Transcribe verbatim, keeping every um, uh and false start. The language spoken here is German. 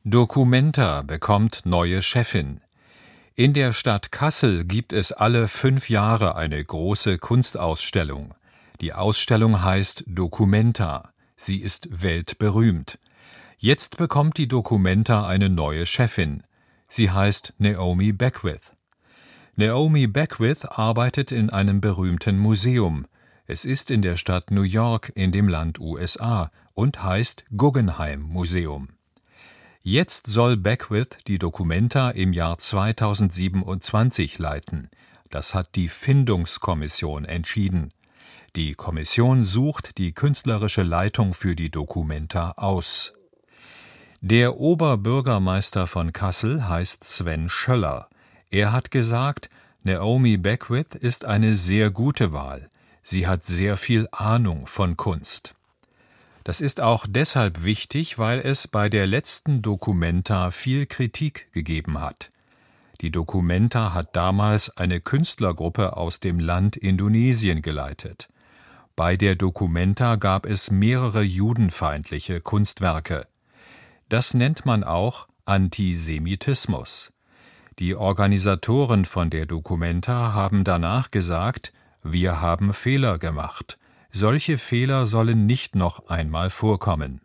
Documenta bekommt neue Chefin. In der Stadt Kassel gibt es alle fünf Jahre eine große Kunstausstellung. Die Ausstellung heißt Documenta. Sie ist weltberühmt. Jetzt bekommt die Documenta eine neue Chefin. Sie heißt Naomi Beckwith. Naomi Beckwith arbeitet in einem berühmten Museum. Es ist in der Stadt New York in dem Land U S A und heißt Guggenheim Museum. Jetzt soll Beckwith die Documenta im Jahr zweitausendsiebenundzwanzig leiten. Das hat die Findungskommission entschieden. Die Kommission sucht die künstlerische Leitung für die Documenta aus. Der Oberbürgermeister von Kassel heißt Sven Schöller. Er hat gesagt, Naomi Beckwith ist eine sehr gute Wahl. Sie hat sehr viel Ahnung von Kunst. Das ist auch deshalb wichtig, weil es bei der letzten Documenta viel Kritik gegeben hat. Die Documenta hat damals eine Künstlergruppe aus dem Land Indonesien geleitet. Bei der Documenta gab es mehrere judenfeindliche Kunstwerke. Das nennt man auch Antisemitismus. Die Organisatoren von der Documenta haben danach gesagt, wir haben Fehler gemacht. Solche Fehler sollen nicht noch einmal vorkommen.